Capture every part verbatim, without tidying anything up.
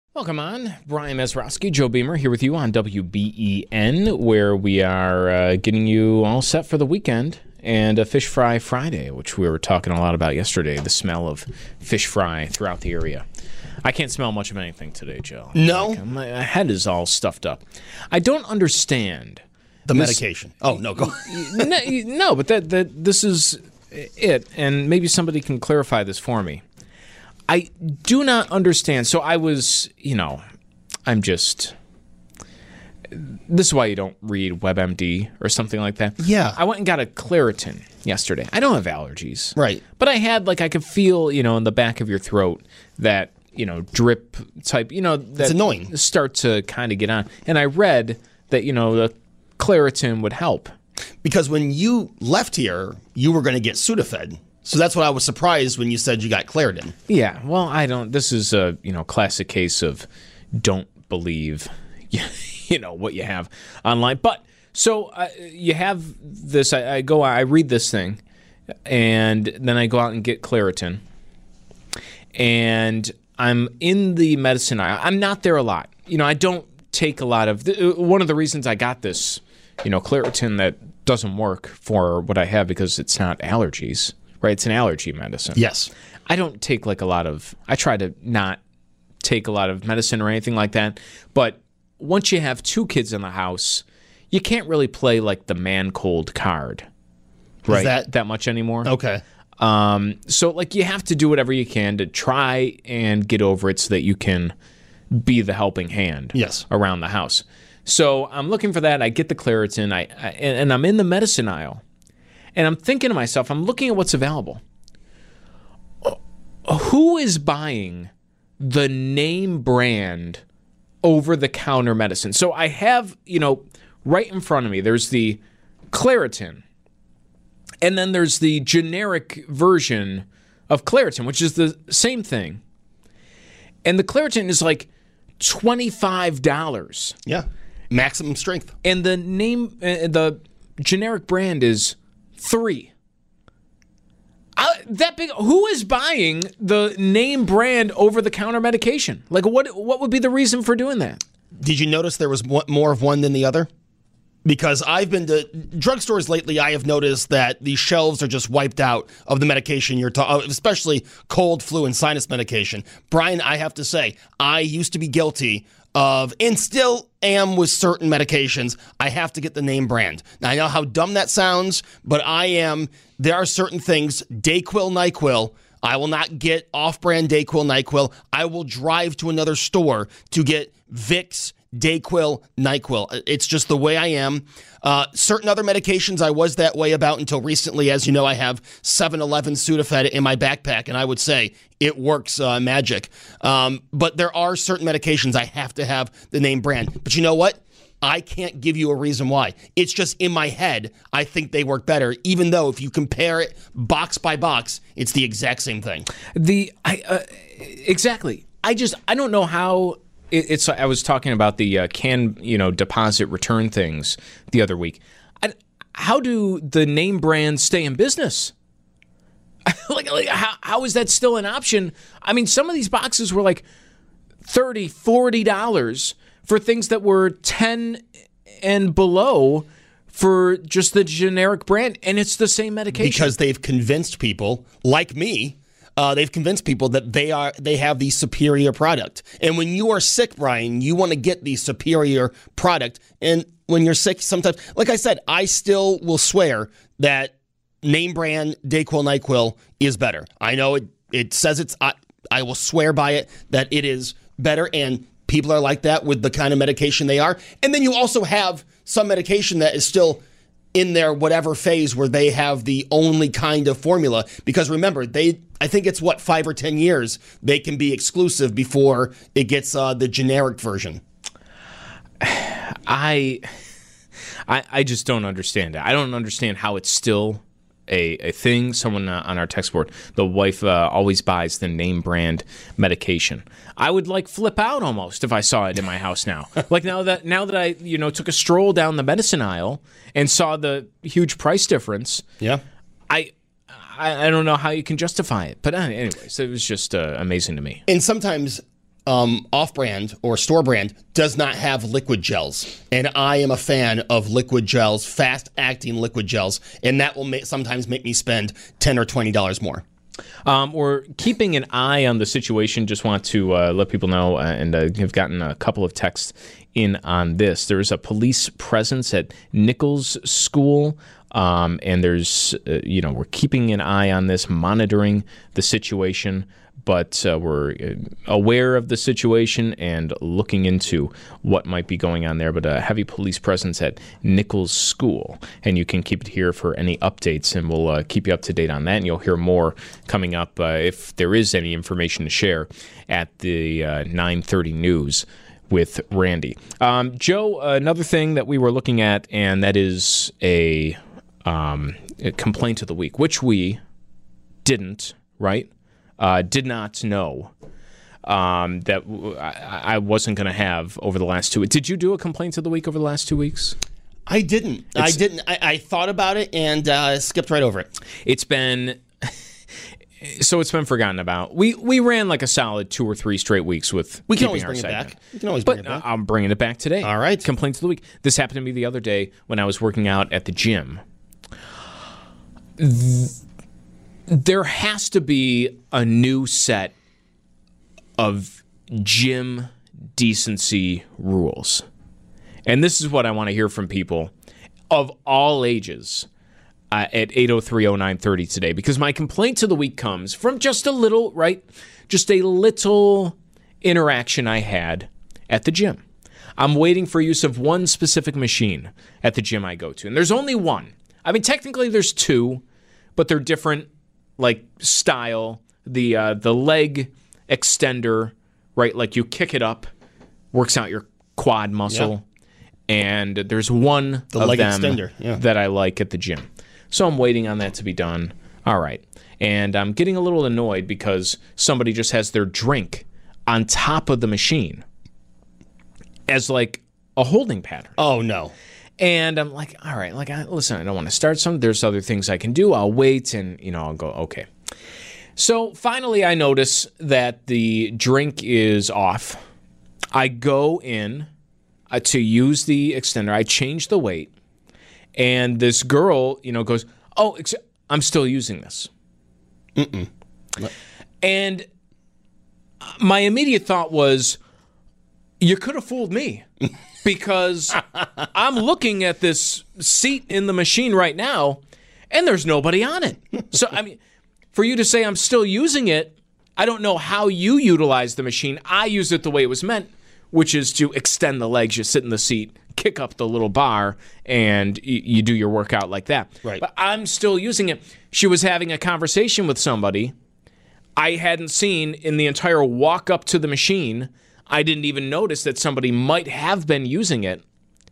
Welcome on. Brian Mesrowski, Joe Beamer here with you on W B E N, where we are uh, getting you all set for the weekend and a Fish Fry Friday, which we were talking a lot about yesterday, the smell of fish fry throughout the area. I can't smell much of anything today, Joe. No? Like, my head is all stuffed up. I don't understand. The this, medication. Oh, no, go no, no, but that, that this is it, and maybe somebody can clarify this for me. I do not understand. So I was, you know, I'm just, this is why you don't read WebMD or something like that. Yeah. I went and got a Claritin yesterday. I don't have allergies. Right. But I had, like, I could feel, you know, in the back of your throat that, you know, drip type, you know, that it's annoying. Start to kind of get on. And I read that, you know, the Claritin would help. Because when you left here, you were going to get Sudafed. So that's what I was surprised when you said you got Claritin. Yeah, well, I don't. This is a you know classic case of don't believe you, you know what you have online. But so uh, you have this. I, I go. I read this thing, and then I go out and get Claritin, and I'm in the medicine aisle. I'm not there a lot. You know, I don't take a lot of. The, one of the reasons I got this, you know, Claritin that doesn't work for what I have because it's not allergies. Right, it's an allergy medicine. Yes. I don't take like a lot of, I try to not take a lot of medicine or anything like that. But once you have two kids in the house, you can't really play like the man cold card. Right. Is that, that much anymore. Okay. Um, so like you have to do whatever you can to try and get over it so that you can be the helping hand yes. around the house. So I'm looking for that. I get the Claritin, I, I and, and I'm in the medicine aisle. And I'm thinking to myself, I'm looking at what's available. Who is buying the name brand over-the-counter medicine? So I have, you know, right in front of me, there's the Claritin. And then there's the generic version of Claritin, which is the same thing. And the Claritin is like twenty-five dollars. Yeah. Maximum strength. And the name, uh, the generic brand is Three. I, that big. Who is buying the name brand over-the-counter medication? Like, what? What would be the reason for doing that? Did you notice there was more of one than the other? Because I've been to drugstores lately, I have noticed that the shelves are just wiped out of the medication you're talking, especially cold, flu, and sinus medication. Brian, I have to say, I used to be guilty of, and still am with certain medications, I have to get the name brand. Now, I know how dumb that sounds, but I am, there are certain things, Dayquil, NyQuil, I will not get off-brand Dayquil, NyQuil. I will drive to another store to get Vicks, Dayquil, NyQuil. It's just the way I am. Uh, certain other medications I was that way about until recently. As you know, I have seven eleven Sudafed in my backpack, and I would say it works uh, magic. Um, but there are certain medications I have to have the name brand. But you know what? I can't give you a reason why. It's just in my head, I think they work better, even though if you compare it box by box, it's the exact same thing. The I uh, exactly. I just I don't know how it, it's. I was talking about the uh, can you know deposit return things the other week. I, how do the name brands stay in business? like, like how how is that still an option? I mean, some of these boxes were like thirty dollars, forty dollars for things that were ten and below for just the generic brand, and it's the same medication. Because they've convinced people, like me, uh, they've convinced people that they are they have the superior product. And when you are sick, Brian, you want to get the superior product. And when you're sick, sometimes, like I said, I still will swear that name brand Dayquil, NyQuil is better. I know it, it says it's, I, I will swear by it, that it is better, and people are like that with the kind of medication they are. And then you also have some medication that is still in their whatever phase where they have the only kind of formula. Because remember, they I think it's, what, five or ten years they can be exclusive before it gets uh, the generic version. I, I I just don't understand it. I don't understand how it's still A, a thing. Someone uh, on our text board, the wife uh, always buys the name brand medication. I would like flip out almost if I saw it in my house now. Like now that now that I you know took a stroll down the medicine aisle and saw the huge price difference. Yeah, I I, I don't know how you can justify it. But uh, anyways, it was just uh, amazing to me. And sometimes um, off-brand or store brand does not have liquid gels, and I am a fan of liquid gels, fast-acting liquid gels, and that will ma- sometimes make me spend ten or twenty dollars more. Um, we're keeping an eye on the situation. Just want to uh, let people know, uh, and uh, have gotten a couple of texts in on this. There's a police presence at Nichols School, um, and there's, uh, you know, we're keeping an eye on this, monitoring the situation. But uh, we're aware of the situation and looking into what might be going on there. But a heavy police presence at Nichols School. And you can keep it here for any updates, and we'll uh, keep you up to date on that. And you'll hear more coming up uh, if there is any information to share at the uh, nine thirty news with Randy. Um, Joe, another thing that we were looking at, and that is a, um, a complaint of the week, which we didn't, right? Uh, did not know um, that w- I, I wasn't going to have over the last two weeks. Did you do a complaint of the week over the last two weeks? I didn't. It's, I didn't. I, I thought about it and uh, skipped right over it. It's been so it's been forgotten about. We we ran like a solid two or three straight weeks with. We can keeping always our bring it segment. back. We can always but bring it back. I'm bringing it back today. All right. Complaints of the week. This happened to me the other day when I was working out at the gym. There has to be a new set of gym decency rules. And this is what I want to hear from people of all ages uh, at eight oh three oh nine thirty today. Because my complaint of the week comes from just a little, right? Just a little interaction I had at the gym. I'm waiting for use of one specific machine at the gym I go to. And there's only one. I mean, technically there's two, but they're different. Like style, the uh, the leg extender, right? Like you kick it up, works out your quad muscle, yeah. And there's one the of leg them extender, yeah. that I like at the gym. So I'm waiting on that to be done. All right, and I'm getting a little annoyed because somebody just has their drink on top of the machine as like a holding pattern. Oh no. And I'm like, all right, like, I, listen, I don't want to start something. There's other things I can do. I'll wait, and, you know, I'll go, okay. So finally I notice that the drink is off. I go in uh, to use the extender. I change the weight. And this girl, you know, goes, oh, ex- I'm still using this. Mm-mm. And my immediate thought was, you could have fooled me. Because I'm looking at this seat in the machine right now, and there's nobody on it. So, I mean, for you to say I'm still using it, I don't know how you utilize the machine. I use it the way it was meant, which is to extend the legs. You sit in the seat, kick up the little bar, and you, you do your workout like that. Right. But I'm still using it. She was having a conversation with somebody I hadn't seen in the entire walk up to the machine. I didn't even notice that somebody might have been using it.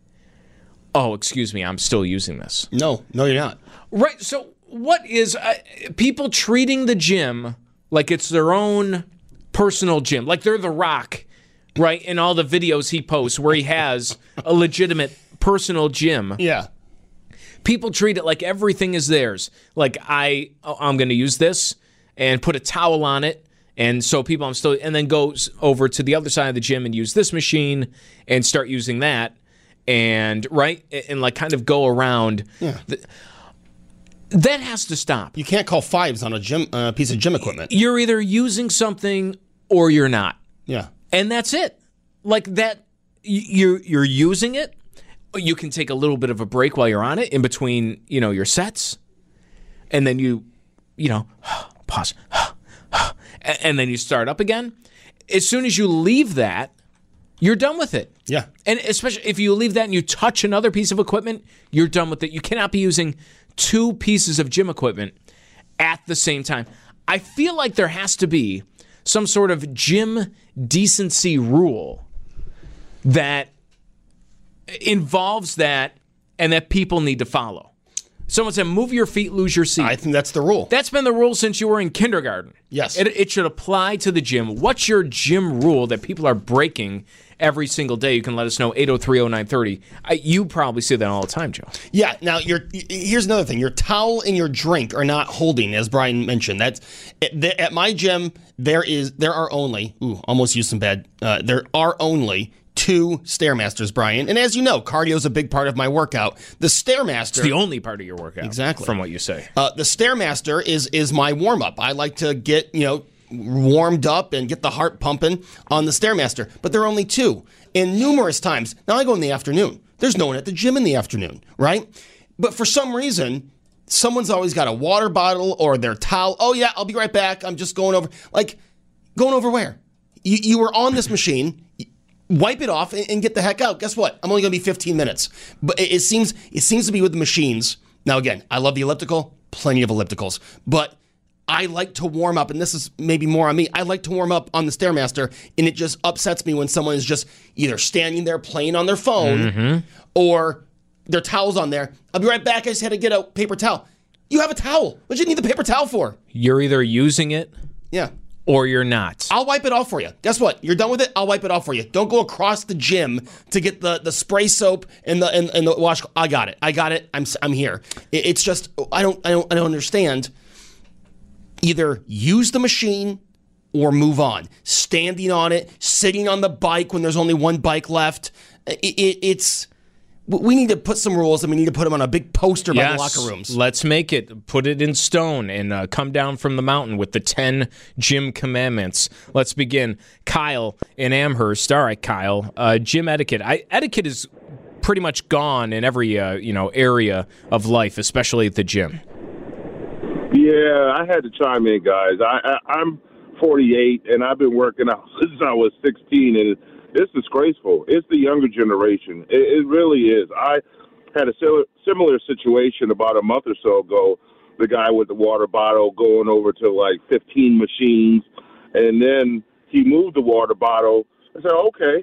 Oh, excuse me, I'm still using this. No, no, you're not. Right, so what is uh, people treating the gym like it's their own personal gym, like they're The Rock, right, in all the videos he posts where he has a legitimate personal gym. Yeah. People treat it like everything is theirs. Like, I, oh, I'm going to use this and put a towel on it. And so people, I'm still, and then goes over to the other side of the gym and use this machine and start using that, and right, and like kind of go around. Yeah. The, that has to stop. You can't call fives on a gym uh, piece of gym equipment. You're either using something or you're not. Yeah. And that's it. Like that, you're you're using it. You can take a little bit of a break while you're on it in between, you know, your sets, and then you, you know, pause. And then you start up again. As soon as you leave that, you're done with it. Yeah. And especially if you leave that and you touch another piece of equipment, you're done with it. You cannot be using two pieces of gym equipment at the same time. I feel like there has to be some sort of gym decency rule that involves that and that people need to follow. Someone said, move your feet, lose your seat. I think that's the rule. That's been the rule since you were in kindergarten. Yes. It, it should apply to the gym. What's your gym rule that people are breaking every single day? You can let us know, eight oh three oh nine thirty. I, you probably see that all the time, Joe. Yeah. Now, your here's another thing. Your towel and your drink are not holding, as Brian mentioned. That's at, at my gym. There is there are only ooh, almost used some bad. Uh, there are only two Stairmasters, Brian. And as you know, cardio is a big part of my workout. The Stairmaster, it's the only part of your workout, exactly, from what you say. Uh, the Stairmaster is is my warm up. I like to get you know. warmed up and get the heart pumping on the Stairmaster. But there are only two. And numerous times, now I go in the afternoon. There's no one at the gym in the afternoon, right? But for some reason, someone's always got a water bottle or their towel. Oh, yeah, I'll be right back. I'm just going over. Like, going over where? You, you were on this machine. Wipe it off and, and get the heck out. Guess what? I'm only going to be fifteen minutes. But it, it seems it seems to be with the machines. Now, again, I love the elliptical. Plenty of ellipticals. But I like to warm up, and this is maybe more on me. I like to warm up on the Stairmaster, and it just upsets me when someone is just either standing there playing on their phone mm-hmm. or their towel's on there. I'll be right back. I just had to get a paper towel. You have a towel. What do you need the paper towel for? You're either using it yeah, or you're not. I'll wipe it off for you. Guess what? You're done with it, I'll wipe it off for you. Don't go across the gym to get the, the spray soap and the and, and the wash. I got it. I got it. I'm I'm here. It, it's just I don't I don't I don't understand. Either use the machine or move on. Standing on it, sitting on the bike when there's only one bike left. It, it, it's we need to put some rules, and we need to put them on a big poster yes, by the locker rooms. Let's make it. Put it in stone and uh, come down from the mountain with the ten gym commandments. Let's begin. Kyle in Amherst. All right, Kyle. Uh, gym etiquette. I, etiquette is pretty much gone in every uh, you know area of life, especially at the gym. Yeah, I had to chime in, guys. I, I, I'm forty-eight, and I've been working out since I was sixteen, and it's disgraceful. It's the younger generation. It, it really is. I had a similar situation about a month or so ago. The guy with the water bottle going over to, like, fifteen machines, and then he moved the water bottle. I said, okay.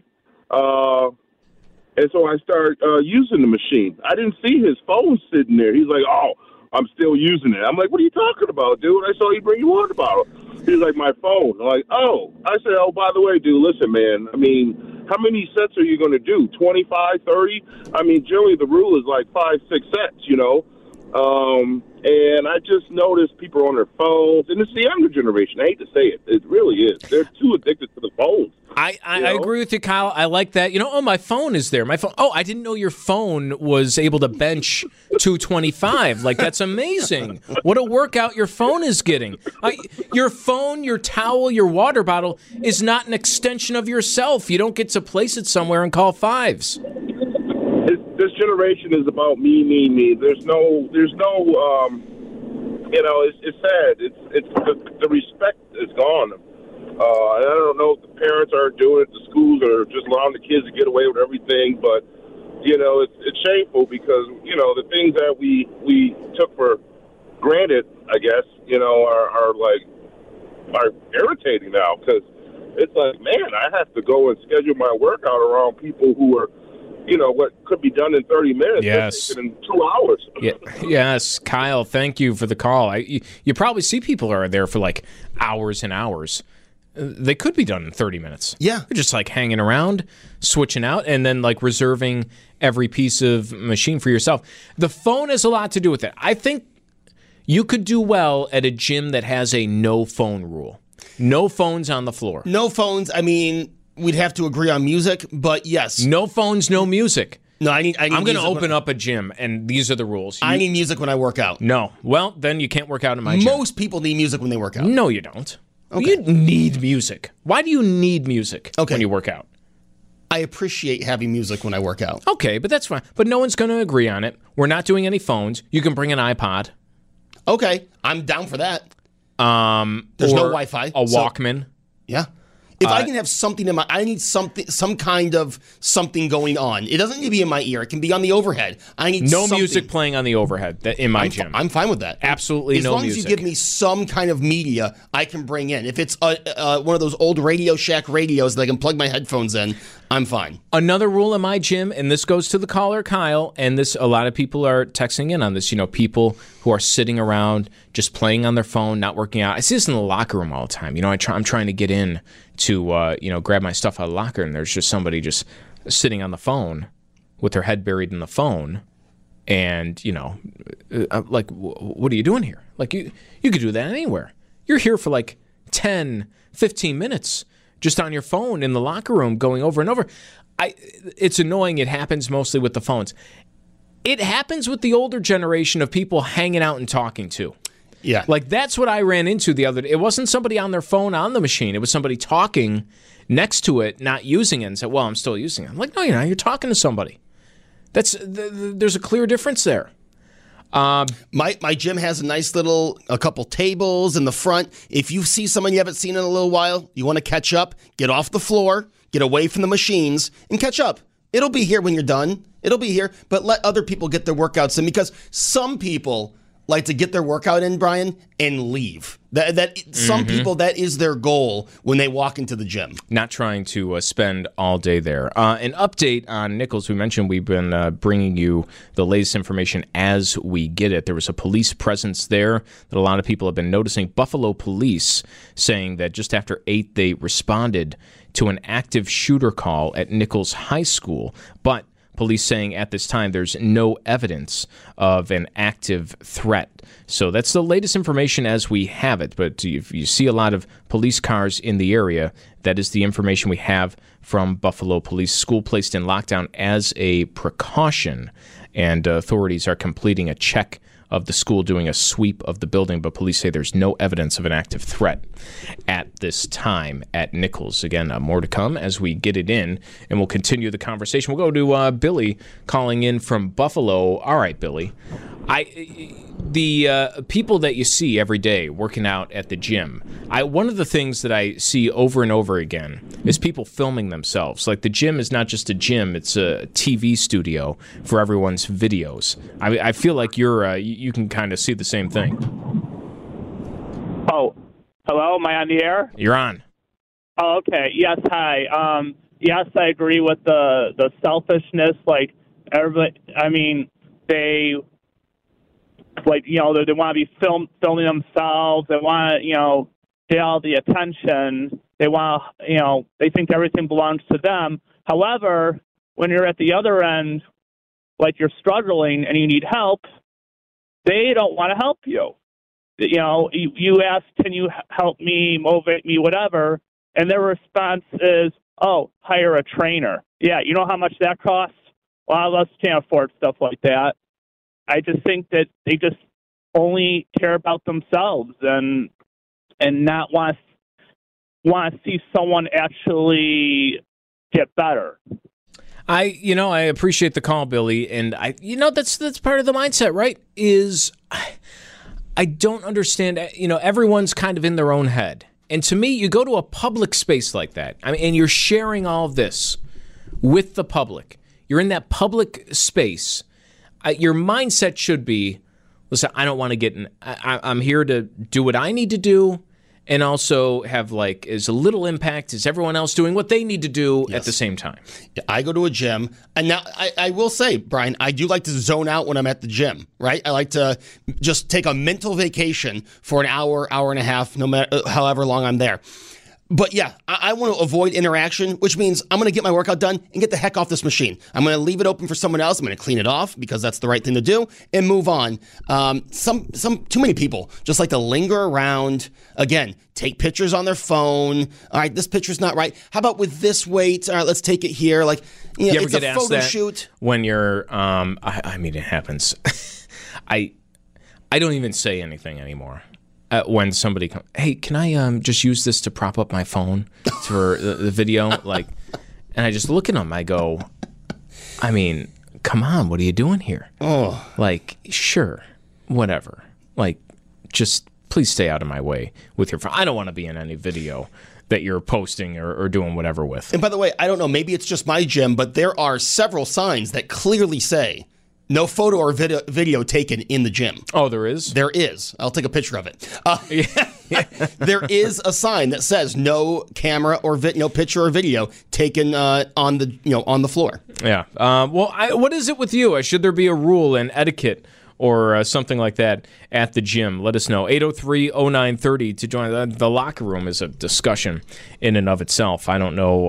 Uh, and so I started uh, using the machine. I didn't see his phone sitting there. He's like, oh, I'm still using it. I'm like, what are you talking about, dude? I saw you bring your water bottle. He's like, my phone. I'm like, oh. I said, oh, by the way, dude, listen, man. I mean, how many sets are you going to do? twenty-five, thirty? I mean, generally the rule is like five, six sets, you know? Um, and I just noticed people are on their phones. And it's the younger generation. I hate to say it. It really is. They're too addicted to the phones. I, I, you know? I agree with you, Kyle. I like that. You know, oh, my phone is there. My phone. Oh, I didn't know your phone was able to bench two twenty-five. Like, that's amazing. What a workout your phone is getting. I, your phone, your towel, your water bottle is not an extension of yourself. You don't get to place it somewhere and call fives. This, this generation is about me, me, me. There's no, there's no, um, you know, it's, it's sad. It's, it's the, the respect is gone. Uh, and I don't know if the parents are doing it, the schools are just allowing the kids to get away with everything, but, you know, it's, it's shameful because, you know, the things that we, we took for granted, I guess, you know, are, are like, are irritating now because it's like, man, I have to go and schedule my workout around people who are, you know, what could be done in thirty minutes. Yes. In two hours. Yeah. Yes, Kyle, thank you for the call. I, you, you probably see people are there for like hours and hours. They could be done in thirty minutes. Yeah. They're just like hanging around, switching out, and then like reserving every piece of machine for yourself. The phone has a lot to do with it. I think you could do well at a gym that has a no phone rule. No phones on the floor. No phones. I mean, we'd have to agree on music, but yes. No phones, no music. No, I need. I need I'm going to open when, up a gym, and these are the rules. You, I need music when I work out. No. Well, then you can't work out in my gym. Most people need music when they work out. No, you don't. Okay. You need music. Why do you need music okay. when you work out? I appreciate having music when I work out. Okay, but that's fine. But no one's going to agree on it. We're not doing any phones. You can bring an iPod. Okay, I'm down for that. Um, There's no or Wi-Fi. A so- Walkman. Yeah. If Uh, I can have something in my, I need something, some kind of something going on. It doesn't need to be in my ear. It can be on the overhead. I need no something. music playing on the overhead that, in my I'm, gym. I'm fine with that. Absolutely as no long music. as you give me some kind of media I can bring in. If it's uh, uh, one of those old Radio Shack radios that I can plug my headphones in, I'm fine. Another rule in my gym, and this goes to the caller, Kyle, and this a lot of people are texting in on this, you know, people who are sitting around just playing on their phone, not working out. I see this in the locker room all the time. You know, I try, I'm trying to get in to, uh, you know, grab my stuff out of the locker, and there's just somebody just sitting on the phone with their head buried in the phone. And, you know, uh, like, what are you doing here? Like, you, you could do that anywhere. You're here for like ten, fifteen minutes just on your phone in the locker room going over and over. I, it's annoying. It happens mostly with the phones. It happens with the older generation of people hanging out and talking too. Yeah. Like, that's what I ran into the other day. It wasn't somebody on their phone on the machine. It was somebody talking next to it, not using it, and said, well, I'm still using it. I'm like, no, you're not. You're talking to somebody. That's th- th- There's a clear difference there. Um, my my gym has a nice little, a couple tables in the front. If you see someone you haven't seen in a little while, you want to catch up, get off the floor, get away from the machines, and catch up. It'll be here when you're done. It'll be here, but let other people get their workouts in, because some people like to get their workout in, Brian, and leave. That that mm-hmm. Some people, that is their goal when they walk into the gym. Not trying to uh, spend all day there. Uh, an update on Nichols. We mentioned we've been uh, bringing you the latest information as we get it. There was a police presence there that a lot of people have been noticing. Buffalo police saying that just after eight, they responded to an active shooter call at Nichols High School, but police saying at this time there's no evidence of an active threat. So that's the latest information as we have it. But if you see a lot of police cars in the area, that is the information we have from Buffalo Police. School placed in lockdown as a precaution, and uh, authorities are completing a check of the school, doing a sweep of the building, but police say there's no evidence of an active threat at this time at Nichols. Again, uh, more to come as we get it in, and we'll continue the conversation. We'll go to uh, Billy calling in from Buffalo. All right, Billy. I the uh, people that you see every day working out at the gym, I one of the things that I see over and over again is people filming themselves. Like, the gym is not just a gym, it's a T V studio for everyone's videos. I, I feel like you're uh, you, you can kind of see the same thing. Oh, hello, am I on the air? You're on. Oh, okay. Yes, hi. Um, yes, I agree with the, the selfishness. Like, everybody, I mean, they... Like, you know, they, they want to be film, filming themselves. They want to, you know, get all the attention. They want to, you know, they think everything belongs to them. However, when you're at the other end, like you're struggling and you need help, they don't want to help you. You know, you, you ask, can you help me, motivate me, whatever, and their response is, oh, hire a trainer. Yeah, you know how much that costs? A lot of us can't afford stuff like that. I just think that they just only care about themselves and and not want want to see someone actually get better. I, you know, I appreciate the call, Billy, and I, you know, that's that's part of the mindset, right? Is I, I don't understand. You know, everyone's kind of in their own head, and to me, you go to a public space like that, I mean, and you're sharing all of this with the public. You're in that public space. Uh, your mindset should be, listen, I don't want to get in. I, I'm here to do what I need to do, and also have like as little impact as everyone else doing what they need to do yes. at the same time. I go to a gym, and now I, I will say, Brian, I do like to zone out when I'm at the gym, right? I like to just take a mental vacation for an hour, hour and a half, no matter however long I'm there. But yeah, I, I want to avoid interaction, which means I'm going to get my workout done and get the heck off this machine. I'm going to leave it open for someone else. I'm going to clean it off because that's the right thing to do and move on. Um, some, some, too many people just like to linger around. Again, take pictures on their phone. All right, this picture's not right. How about with this weight? All right, let's take it here. Like, you know, you ever it's get a asked photo that shoot. When you're, um, I, I mean, it happens. I, I don't even say anything anymore. Uh, when somebody comes, hey, can I um, just use this to prop up my phone for the, the video? Like, and I just look at them. I go, I mean, come on, what are you doing here? Oh, like, sure, whatever. Like, just please stay out of my way with your phone. I don't want to be in any video that you're posting or, or doing whatever with. And by the way, I don't know, maybe it's just my gym, but there are several signs that clearly say no photo or video, video taken in the gym. Oh, there is? There is. I'll take a picture of it. Uh, there is a sign that says no camera or vi- no picture or video taken uh, on the you know on the floor. Yeah. Uh, well, I, what is it with you? Uh, should there be a rule and etiquette or uh, something like that at the gym? Let us know. eight oh three oh nine thirty to join. The, the locker room is a discussion in and of itself. I don't know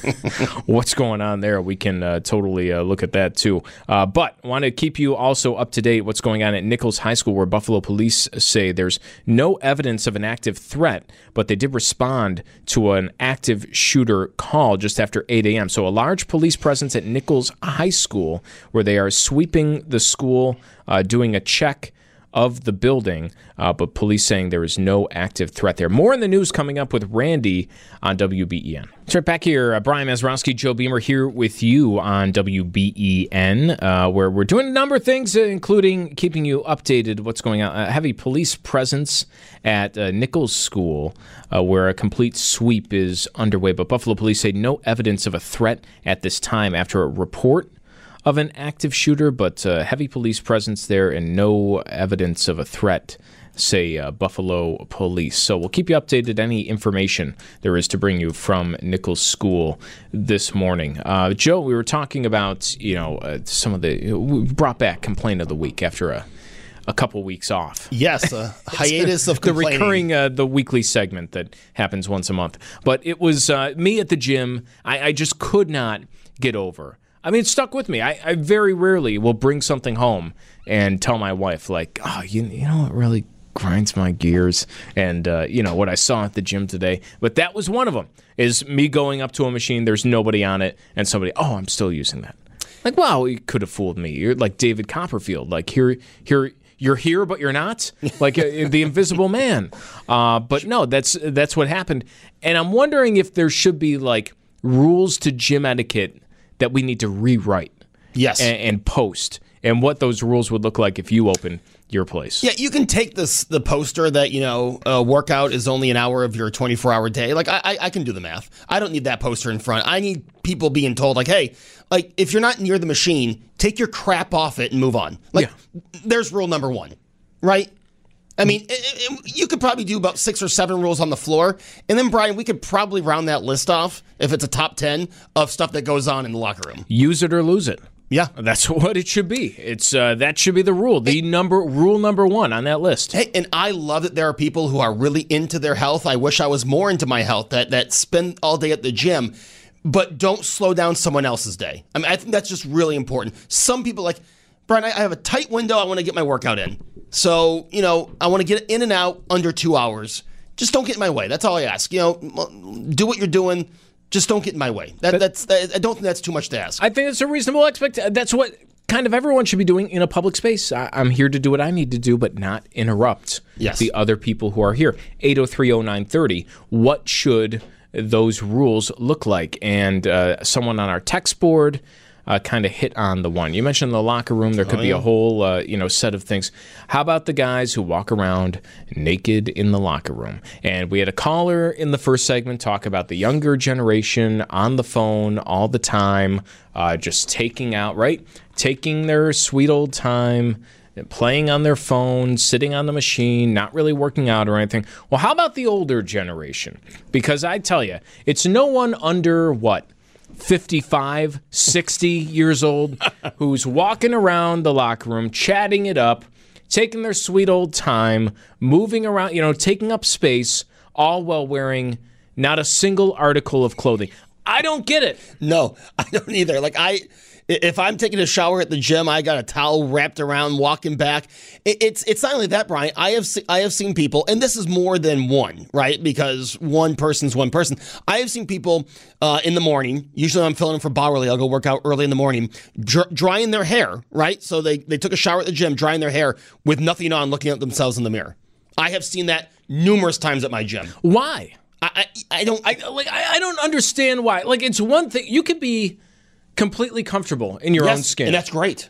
what's going on there. We can uh, totally uh, look at that too. Uh, but want to keep you also up to date what's going on at Nichols High School, where Buffalo police say there's no evidence of an active threat, but they did respond to an active shooter call just after eight a.m. So a large police presence at Nichols High School, where they are sweeping the school, uh, doing a check of the building, uh, but police saying there is no active threat there. More in the news coming up with Randy on W B E N. Let's right back here. Uh, Brian Mazurowski, Joe Beamer here with you on W B E N, uh, where we're doing a number of things, uh, including keeping you updated what's going on. A heavy police presence at uh, Nichols School, uh, where a complete sweep is underway. But Buffalo police say no evidence of a threat at this time after a report of an active shooter, but uh, heavy police presence there and no evidence of a threat, say uh, Buffalo police. So we'll keep you updated any information there is to bring you from Nichols School this morning. Uh, Joe, we were talking about, you know, uh, some of the, we brought back complaint of the week after a a couple weeks off. Yes, a hiatus of the complaining. recurring, uh, the weekly segment that happens once a month. But it was uh, me at the gym. I, I just could not get over. I mean, it stuck with me. I, I very rarely will bring something home and tell my wife, like, oh, you, you know what really grinds my gears? And, uh, you know, what I saw at the gym today. But that was one of them, is me going up to a machine, there's nobody on it, and somebody, oh, I'm still using that. Like, wow, you could have fooled me. You're like David Copperfield. Like, here, here, you're here, but you're not. Like uh, the Invisible Man. Uh, but no, that's that's what happened. And I'm wondering if there should be, like, rules to gym etiquette that we need to rewrite, yes, and, and post, and what those rules would look like if you open your place. Yeah, you can take this the poster that, you know, a workout is only an hour of your twenty-four hour day. Like, I, I I can do the math. I don't need that poster in front. I need people being told, like, hey, like, if you're not near the machine, take your crap off it and move on. Like, yeah. There's rule number one, right? I mean, it, it, you could probably do about six or seven rules on the floor. And then, Brian, we could probably round that list off, if it's a top ten, of stuff that goes on in the locker room. Use it or lose it. Yeah. That's what it should be. It's uh, that should be the rule. The hey, number rule number one on that list. Hey, and I love that there are people who are really into their health. I wish I was more into my health, that, that spend all day at the gym, but don't slow down someone else's day. I mean, I think that's just really important. Some people like, Brian, I have a tight window. I want to get my workout in. So, you know, I want to get in and out under two hours. Just don't get in my way. That's all I ask. You know, do what you're doing. Just don't get in my way. That, that's. That, I don't think that's too much to ask. I think it's a reasonable expectation. That's what kind of everyone should be doing in a public space. I, I'm here to do what I need to do, but not interrupt yes. the other people who are here. eight oh three oh nine thirty. What should those rules look like? And uh, someone on our text board Uh, kind of hit on the one. You mentioned the locker room. There could oh, yeah. be a whole uh, you know, set of things. How about the guys who walk around naked in the locker room? And we had a caller in the first segment talk about the younger generation on the phone all the time, uh, just taking out, right? Taking their sweet old time, playing on their phone, sitting on the machine, not really working out or anything. Well, how about the older generation? Because I tell you, it's no one under, what, fifty-five, sixty years old who's walking around the locker room, chatting it up, taking their sweet old time, moving around, you know, taking up space, all while wearing not a single article of clothing. I don't get it. No, I don't either. Like, I, if I'm taking a shower at the gym, I got a towel wrapped around, walking back. It, it's it's not only that, Brian. I have se- I have seen people, and this is more than one, right? Because one person's one person. I have seen people uh, in the morning. Usually, I'm filling in for Bowerly. I'll go work out early in the morning, dr- drying their hair, right? So they they took a shower at the gym, drying their hair with nothing on, looking at themselves in the mirror. I have seen that numerous times at my gym. Why? I I, I don't I like I, I don't understand why. Like, it's one thing you could be completely comfortable in your yes, own skin. And that's great.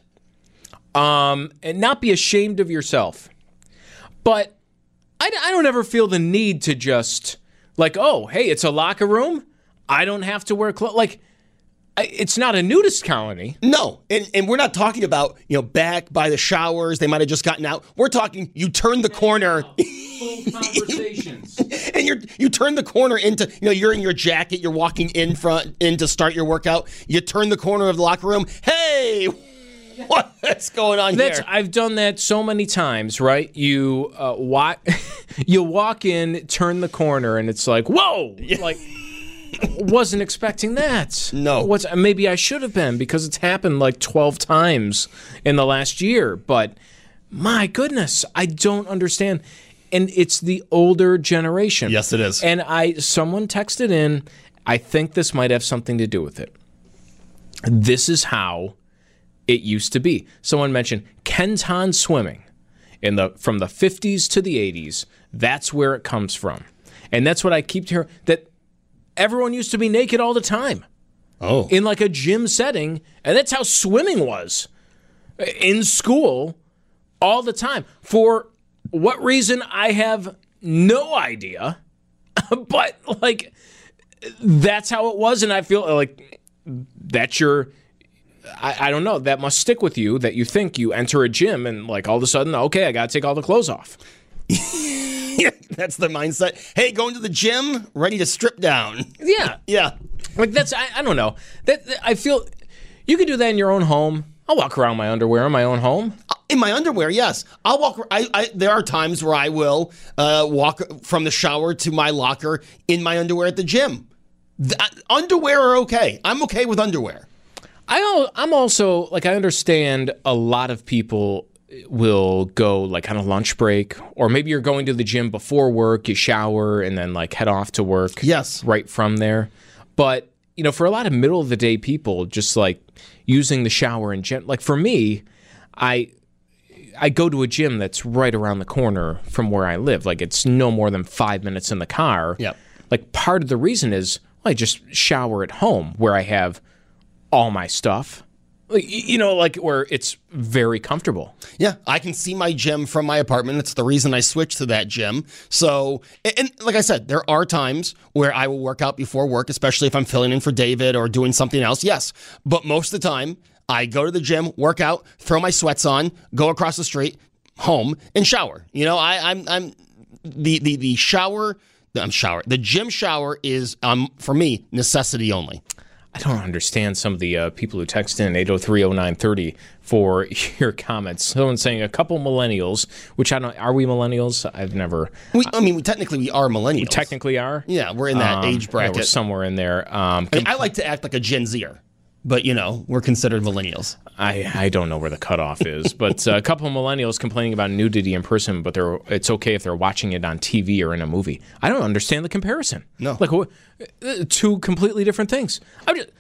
Um, and not be ashamed of yourself. But I, I don't ever feel the need to just Like, oh, hey, it's a locker room. I don't have to wear clothes. Like, I, it's not a nudist colony. No, and and we're not talking about, you know, back by the showers. They might have just gotten out. We're talking you turn the corner. Full conversations. And you you turn the corner into, you know, you're in your jacket. You're walking in front in to start your workout. You turn the corner of the locker room. Hey, what's going on That's, here? I've done that so many times, right? You uh, walk, you walk in, turn the corner, and it's like, whoa, like. Wasn't expecting that. No. What's maybe I should have been because it's happened like twelve times in the last year. But my goodness, I don't understand. And it's the older generation. Yes, it is. And I someone texted in, I think this might have something to do with it. This is how it used to be. Someone mentioned Kenton swimming in the from the fifties to the eighties. That's where it comes from. And that's what I keep hearing, that everyone used to be naked all the time. Oh. In like a gym setting, and that's how swimming was. In school, all the time. For what reason, I have no idea. But, like, that's how it was, and I feel like that's your... I, I don't know. That must stick with you, that you think you enter a gym, and, like, all of a sudden, okay, I got to take all the clothes off. Yeah, that's the mindset. Hey, going to the gym, ready to strip down. Yeah. Yeah. Like, that's... I, I don't know. That, that I feel... You could do that in your own home. I'll walk around in my underwear in my own home. In my underwear, yes. I'll walk. I, I there are times where I will uh, walk from the shower to my locker in my underwear at the gym. The, uh, underwear are okay. I'm okay with underwear. I al- I'm also, like, I understand a lot of people will go, like, on a lunch break, or maybe you're going to the gym before work, you shower, and then, like, head off to work. Yes. Right from there. But, you know, for a lot of middle-of-the-day people, just, like, using the shower in gym, like, for me, I... I go to a gym that's right around the corner from where I live. Like, it's no more than five minutes in the car. Yep. Like, part of the reason is, well, I just shower at home where I have all my stuff. Like, you know, like, where it's very comfortable. Yeah, I can see my gym from my apartment. That's the reason I switched to that gym. So, and, and like I said, there are times where I will work out before work, especially if I'm filling in for David or doing something else. Yes, but most of the time, I go to the gym, work out, throw my sweats on, go across the street, home, and shower. You know, I, I'm I'm the the the shower. I'm shower. The gym shower is um for me necessity only. I don't understand some of the uh, people who text in eight oh three oh nine thirty for your comments. Someone's saying a couple millennials, which I don't. Are we millennials? I've never. We, I mean, we technically we are millennials. We technically are. Yeah, we're in that Um, age bracket. Yeah, we're somewhere in there. Um, I, mean, I like to act like a Gen Zer. But, you know, we're considered millennials. I, I don't know where the cutoff is, but uh, a couple of millennials complaining about nudity in person, but they're it's okay if they're watching it on T V or in a movie. I don't understand the comparison. No. Like, wh- uh, two completely different things. I'm just,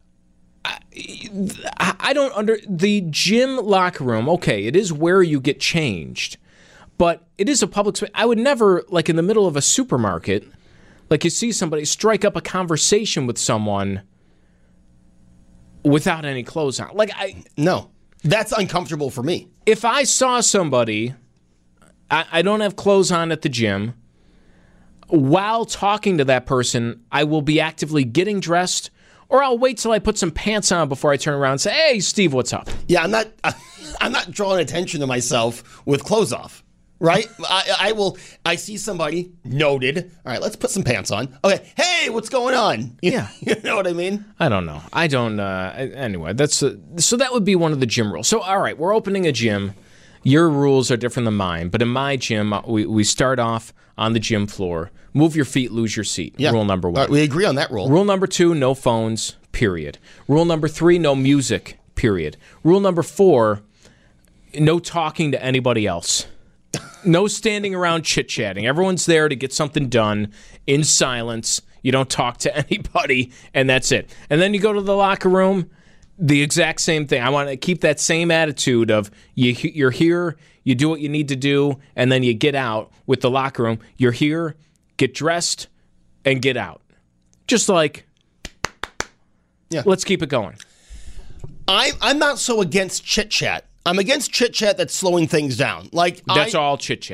I, I don't under... The gym locker room, okay, it is where you get changed, but it is a public space. I would never, like, in the middle of a supermarket, like, you see somebody strike up a conversation with someone without any clothes on. Like, I... No. That's uncomfortable for me. If I saw somebody, I, I don't have clothes on at the gym, while talking to that person, I will be actively getting dressed, or I'll wait till I put some pants on before I turn around and say, hey, Steve, what's up? Yeah, I'm not I'm not drawing attention to myself with clothes off. Right? I, I will, I see somebody, noted. All right, let's put some pants on. Okay, hey, what's going on? You, Yeah. You know what I mean? I don't know. I don't, uh, anyway, that's, uh, so that would be one of the gym rules. So, all right, we're opening a gym. Your rules are different than mine, but in my gym, we, we start off on the gym floor. Move your feet, lose your seat. Yeah. Rule number one. All right, we agree on that rule. Rule number two, no phones, period. Rule number three, no music, period. Rule number four, no talking to anybody else. No standing around chit-chatting. Everyone's there to get something done in silence. You don't talk to anybody, and that's it. And then you go to the locker room, the exact same thing. I want to keep that same attitude of you, you're here, you do what you need to do, and then you get out with the locker room. You're here, get dressed, and get out. Just like, Yeah. let's keep it going. I, I'm not so against chit-chat. I'm against chit-chat that's slowing things down. Like That's I, all chit-chat.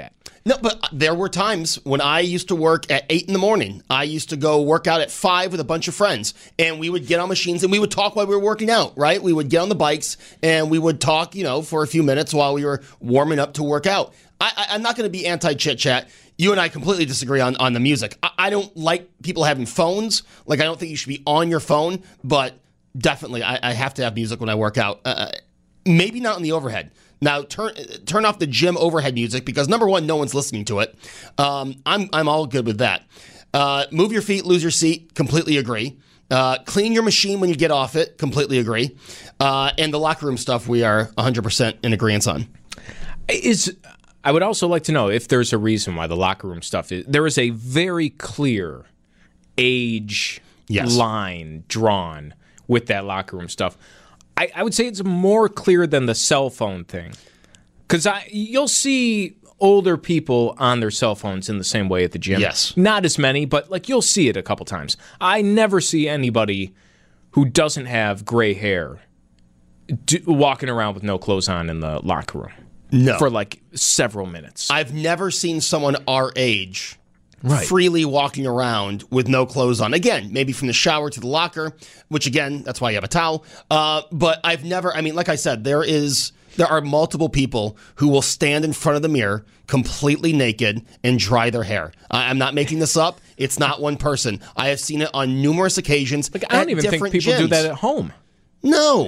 No, but there were times when I used to work at eight in the morning. I used to go work out at five with a bunch of friends, and we would get on machines and we would talk while we were working out, right? We would get on the bikes and we would talk, you know, for a few minutes while we were warming up to work out. I, I, I'm not going to be anti-chit-chat. You and I completely disagree on, on the music. I, I don't like people having phones. Like, I don't think you should be on your phone, but definitely I, I have to have music when I work out. Uh, maybe not on the overhead. Now, turn turn off the gym overhead music because, number one, no one's listening to it. Um, I'm I'm all good with that. Uh, move your feet, lose your seat, completely agree. Uh, clean your machine when you get off it, completely agree. Uh, and the locker room stuff, we are one hundred percent in agreement on. Is I would also like to know if there's a reason why the locker room stuff is. There is a very clear age Yes. line drawn with that locker room stuff. I, I would say it's more clear than the cell phone thing. Because you'll see older people on their cell phones in the same way at the gym. Yes. Not as many, but like you'll see it a couple times. I never see anybody who doesn't have gray hair do, walking around with no clothes on in the locker room. No. For like several minutes. I've never seen someone our age Right. freely walking around with no clothes on. Again, maybe from the shower to the locker, which again, that's why you have a towel. Uh, but I've never, I mean, like I said, there is, there are multiple people who will stand in front of the mirror completely naked and dry their hair. I, I'm not making this up. It's not one person. I have seen it on numerous occasions. Like, I don't at even think different people do gyms. that at home. No.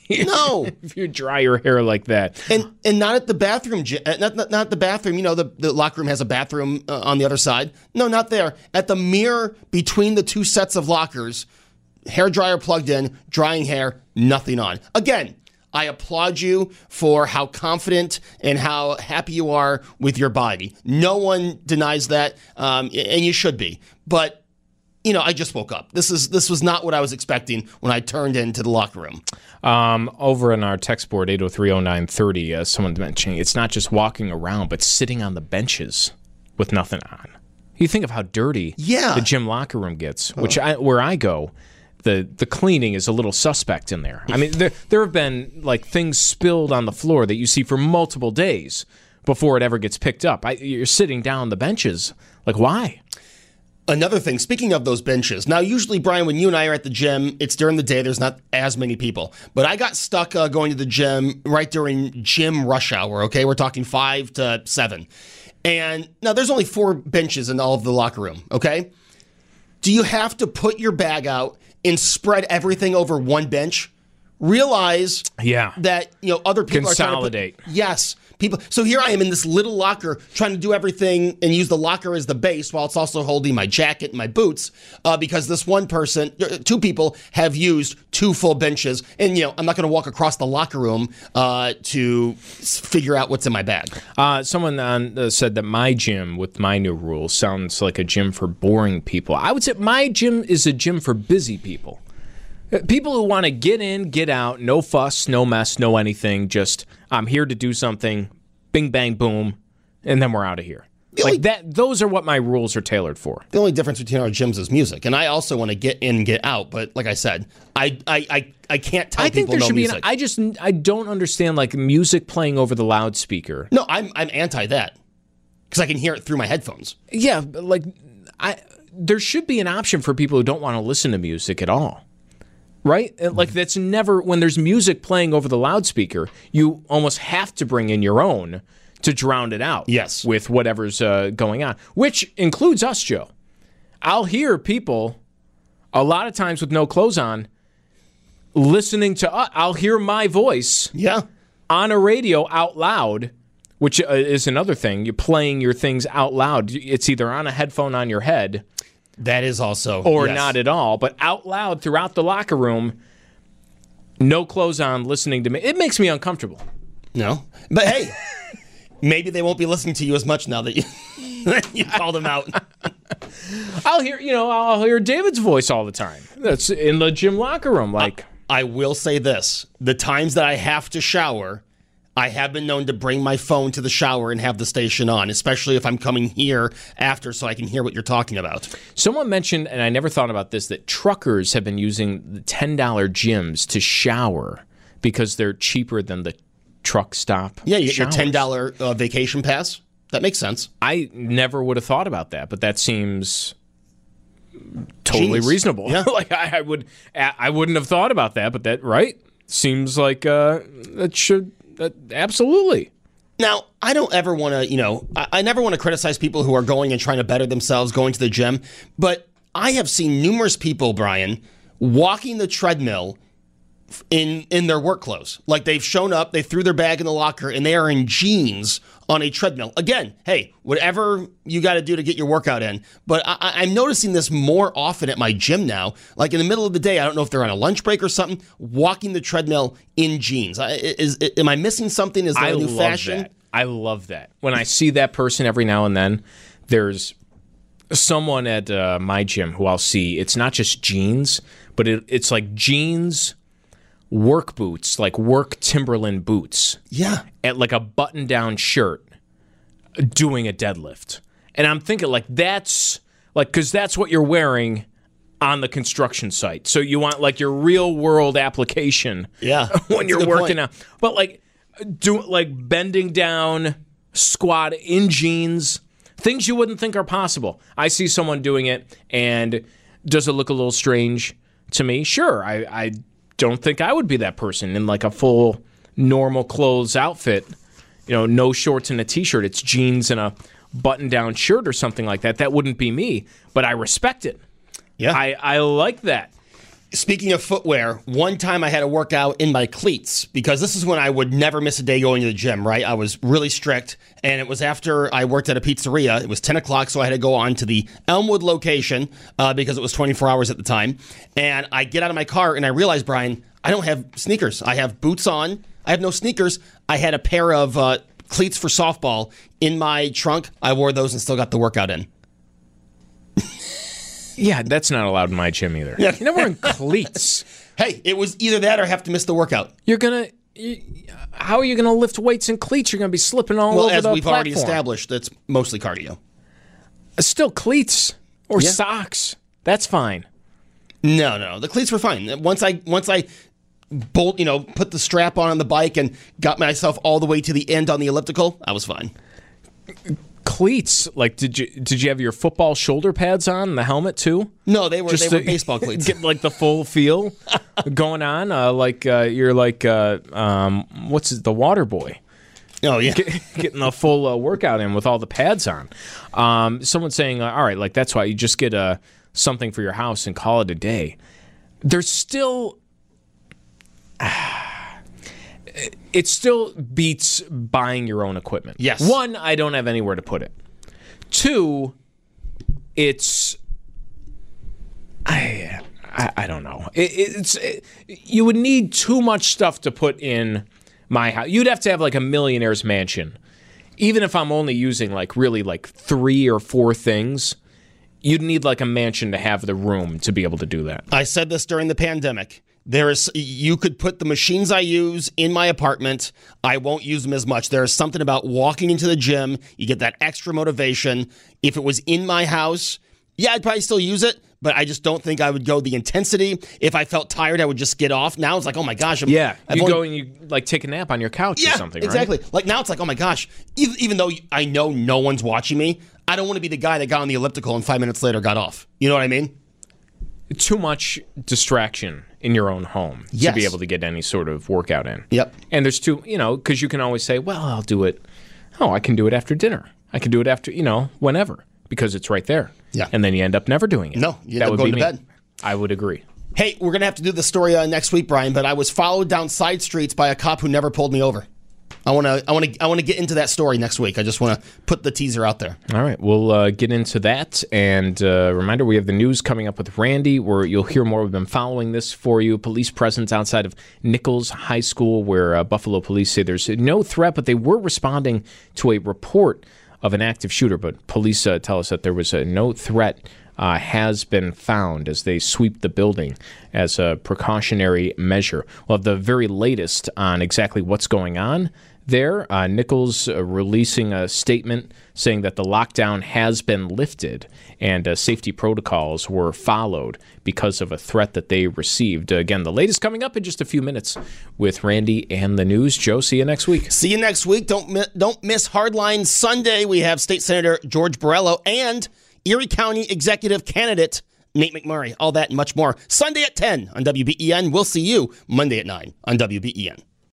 No. If you dry your hair like that. And and not at the bathroom, gy- uh, not, not not the bathroom. You know, the, the locker room has a bathroom uh, on the other side. No, not there. At the mirror between the two sets of lockers, hair dryer plugged in, drying hair, nothing on. Again, I applaud you for how confident and how happy you are with your body. No one denies that, um, and you should be. But you know, I just woke up. This is this was not what I was expecting when I turned into the locker room. Um, over in our text board, eight oh three oh nine thirty, uh, someone mentioning it's not just walking around, but sitting on the benches with nothing on. You think of how dirty Yeah. the gym locker room gets, which I, where I go, the, the cleaning is a little suspect in there. I mean, there, there have been like things spilled on the floor that you see for multiple days before it ever gets picked up. I, you're sitting down on the benches. Like, why? Another thing, speaking of those benches, now usually, Brian, when you and I are at the gym, it's during the day, there's not as many people. But I got stuck uh, going to the gym right during gym rush hour, okay? We're talking five to seven. And now there's only four benches in all of the locker room, okay? Do you have to put your bag out and spread everything over one bench? Realize Yeah. that, you know, other people Consolidate. are trying to put, yes. People. So here I am in this little locker trying to do everything and use the locker as the base while it's also holding my jacket and my boots uh, because this one person, two people have used two full benches. And, you know, I'm not going to walk across the locker room uh, to figure out what's in my bag. Uh, someone on, uh, said that my gym, with my new rules, sounds like a gym for boring people. I would say my gym is a gym for busy people. People who want to get in, get out, no fuss, no mess, no anything. Just, I'm here to do something, bing, bang, boom, and then we're out of here. only- Like that. Those are what my rules are tailored for. The only difference between our gyms is music. And I also want to get in and get out. But like I said, I I, I, I can't tell I think people there no should be. music. An, I just, I don't understand like music playing over the loudspeaker. no, I'm, I'm anti that because I can hear it through my headphones. Yeah, but like, I there should be an option for people who don't want to listen to music at all. Right? Like that's never, when there's music playing over the loudspeaker, you almost have to bring in your own to drown it out. Yes. With whatever's uh, going on, which includes us, Joe. I'll hear people a lot of times with no clothes on listening to us. I'll hear my voice Yeah. on a radio out loud, which uh, is another thing. You're playing your things out loud. It's either on a headphone on your head That is also. or yes. not at all, but out loud throughout the locker room, no clothes on, listening to me. It makes me uncomfortable. No. But hey, maybe they won't be listening to you as much now that you, you called them out. I'll hear, you know, I'll hear David's voice all the time. That's in the gym locker room. Like, I will say this. The times that I have to shower, I have been known to bring my phone to the shower and have the station on, especially if I'm coming here after so I can hear what you're talking about. someone mentioned, and I never thought about this, that truckers have been using the ten dollar gyms to shower because they're cheaper than the truck stop. Yeah, you get your showers. ten dollars uh, vacation pass. That makes sense. I never would have thought about that, but that seems totally Genius. reasonable. Yeah. Like I, I would, I wouldn't have thought about that, but that right seems like uh, that should that absolutely. Now, I don't ever want to, you know, I, I never want to criticize people who are going and trying to better themselves, going to the gym, but I have seen numerous people, Brian, walking the treadmill in in their work clothes. Like they've shown up, they threw their bag in the locker, and they are in jeans on a treadmill. Again, hey, whatever you got to do to get your workout in. But I, I'm noticing this more often at my gym now. Like in the middle of the day, I don't know if they're on a lunch break or something, walking the treadmill in jeans. I, is, is am I missing something? Is that I a new love fashion? That. I love that. When I see that person every now and then, there's someone at uh, my gym who I'll see. It's not just jeans, but it, it's like jeans, work boots, like work Timberland boots. Yeah. At like a button-down shirt doing a deadlift. And I'm thinking like that's like because that's what you're wearing on the construction site. So you want like your real world application Yeah. when That's you're a good working point. out. But like do like bending down, squat in jeans, things you wouldn't think are possible. I see someone doing it, and does it look a little strange to me? Sure. I, I don't think I would be that person in like a full normal clothes outfit. You know, no shorts and a t-shirt. It's jeans and a button-down shirt or something like that. That wouldn't be me, but I respect it. Yeah. I, I like that. Speaking of footwear, one time I had to work out in my cleats because this is when I would never miss a day going to the gym, right? I was really strict, and it was after I worked at a pizzeria. It was ten o'clock, so I had to go on to the Elmwood location uh, because it was twenty-four hours at the time. And I get out of my car, and I realize, Brian, I don't have sneakers. I have boots on. I have no sneakers. I had a pair of uh, cleats for softball in my trunk. I wore those and still got the workout in. Yeah, that's not allowed in my gym either. Yeah. You're never wearing cleats. Hey, it was either that or have to miss the workout. You're gonna. You, how are you gonna lift weights in cleats? You're gonna be slipping all Well, over as the we've already platform. established, that's mostly cardio. Still cleats or Yeah. socks. That's fine. No, no, the cleats were fine. Once I once I bolt, you know, put the strap on on the bike and got myself all the way to the end on the elliptical, I was fine. Cleats. Like, did you did you have your football shoulder pads on and the helmet too? No, they were they were to baseball cleats. Get like the full feel going on. Uh, like uh, you're like uh, um, what's it, the water boy. Oh yeah, Getting a full uh, workout in with all the pads on. Um, someone's saying, uh, all right, like that's why you just get uh, something for your house and call it a day. There's still, it still beats buying your own equipment. Yes. One, I don't have anywhere to put it. Two, it's, I, I, I don't know. It, it's it, you would need too much stuff to put in my house. You'd have to have like a millionaire's mansion. Even if I'm only using like really like three or four things, you'd need like a mansion to have the room to be able to do that. I said this during the pandemic. There is you could put the machines I use in my apartment. I won't use them as much. There is something about walking into the gym. You get that extra motivation. If it was in my house, yeah, I'd probably still use it, but I just don't think I would go the intensity. If I felt tired, I would just get off. Now it's like, oh my gosh. I'm, Yeah, I've you only- go and you like take a nap on your couch yeah, or something, exactly. right? Like now it's like, oh my gosh. Even, even though I know no one's watching me, I don't want to be the guy that got on the elliptical and five minutes later got off. You know what I mean? Too much distraction in your own home Yes. to be able to get any sort of workout in. Yep. And there's two, you know, because you can always say, well, I'll do it. Oh, I can do it after dinner. I can do it after, you know, whenever, because it's right there. Yeah. And then you end up never doing it. No, you end that up would going be to me. bed. I would agree. Hey, we're going to have to do the story uh, next week, Brian, but I was followed down side streets by a cop who never pulled me over. I want to I want to I want to get into that story next week. I just want to put the teaser out there. All right, we'll uh, get into that. And uh, reminder, we have the news coming up with Randy, where you'll hear more. We've been following this for you. Police presence outside of Nichols High School, where uh, Buffalo police say there's no threat, but they were responding to a report of an active shooter. But police uh, tell us that there was uh, no threat uh, has been found as they sweep the building as a precautionary measure. We'll have the very latest on exactly what's going on there. Uh, Nichols uh, releasing a statement saying that the lockdown has been lifted and uh, safety protocols were followed because of a threat that they received. Uh, again, the latest coming up in just a few minutes with Randy and the news. Joe, see you next week. See you next week. Don't mi- don't miss Hardline Sunday. We have State Senator George Borrello and Erie County Executive Candidate Nate McMurray. All that and much more Sunday at ten on W B E N. We'll see you Monday at nine on W B E N.